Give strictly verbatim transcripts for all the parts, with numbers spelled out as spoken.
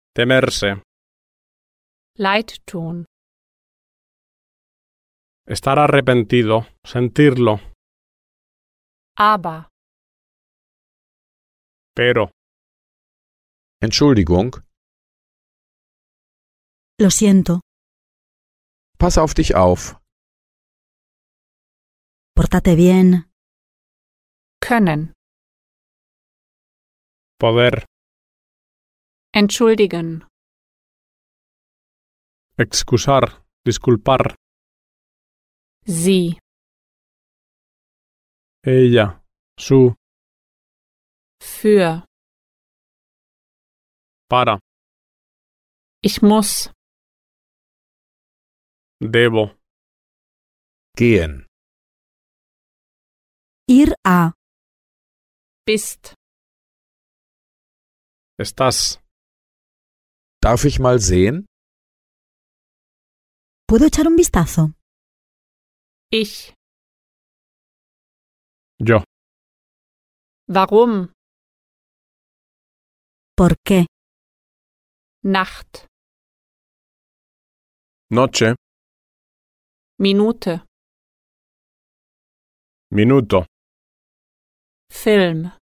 Temerse. Leid tun. Estar arrepentido. Sentirlo. Aber. Pero. Entschuldigung, Lo siento. pass auf dich auf. Pórtate bien. Können. Poder. Entschuldigen. Excusar. Disculpar. Sie. Ella. Su. Für. Para. Ich muss. Debo. Gehen. Ir a. Bist. Estás. Darf ich mal sehen? ¿Puedo echar un vistazo? Ich. Yo. Warum? ¿Por qué? Nacht. Noche. Minute. Minuto. Film.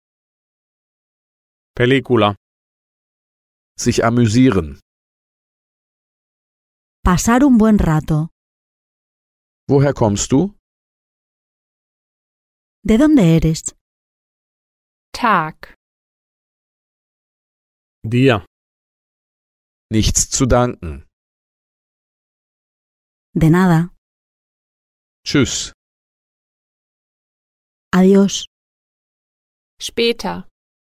Película. Sich amüsieren. Pasar un buen rato. Woher kommst du? ¿De dónde eres? Tag. Día. Nichts zu danken. De nada. Tschüss. Adiós. Später.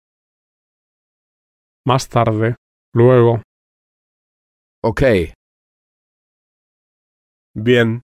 Más tarde. Luego. Okay. Bien.